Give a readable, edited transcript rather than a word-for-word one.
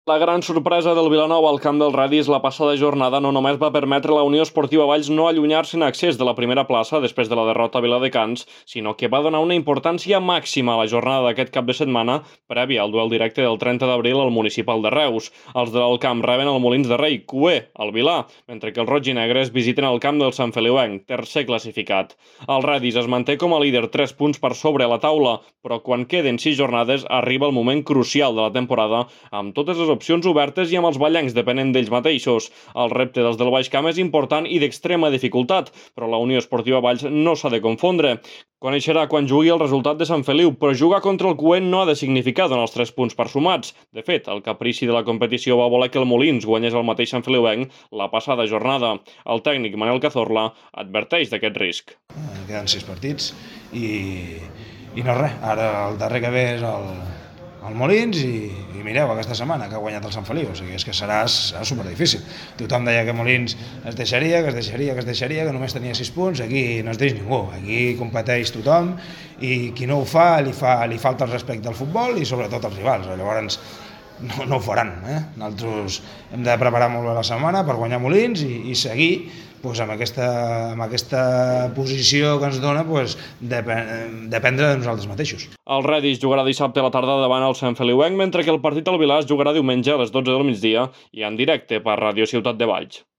La gran sorpresa del Vilanova al camp del Radis la passada jornada no només va permetre a la Unió Esportiva Valls no allunyar-se en accés de la primera plaça després de la derrota a Viladecans, sinó que va donar una importància màxima a la jornada d'aquest cap de setmana prèvia al duel directe del 30 d'abril al municipal de Reus. Els de l'Alcamp reben el Molins de Rei, cuer, al Vilà, mentre que els roig i negres visiten el camp del Sant Feliuenc, tercer classificat. El Radis es manté com a líder 3 punts per sobre a la taula, però quan queden 6 jornades arriba el moment crucial de la temporada amb totes les opcions obertes i amb els ballencs depenent d'ells mateixos. El repte dels del Baix Camp és important i d'extrema dificultat, però la Unió Esportiva Valls no s'ha de confondre. Coneixerà quan jugui el resultat de Sant Feliu, però jugar contra el Cuent no ha de significar donar els 3 punts per sumats. De fet, el caprici de la competició va voler que el Molins guanyés el mateix Sant Feliuenc la passada jornada. El tècnic Manel Cazorla adverteix d'aquest risc. Queden 6 partits i no res, ara el darrer que ve és el Molins i mireu aquesta setmana que ha guanyat el Sant Feliu, o sigui, és que serà superdifícil. Tothom deia que Molins es deixaria, que només tenia 6 punts, aquí no es deix ningú, aquí competeix tothom i qui no ho fa li falta el respecte al futbol i sobretot als rivals, llavors no ho faran. Nosaltres hem de preparar molt bé la setmana per guanyar Molins i seguir amb aquesta posició que ens dona dependre de nosaltres mateixos. El Radis jugarà dissabte a la tarda davant el Sant Feliuenc, mentre que el partit al Vilà es jugarà diumenge a les 12 del migdia i en directe per Ràdio Ciutat de Valls.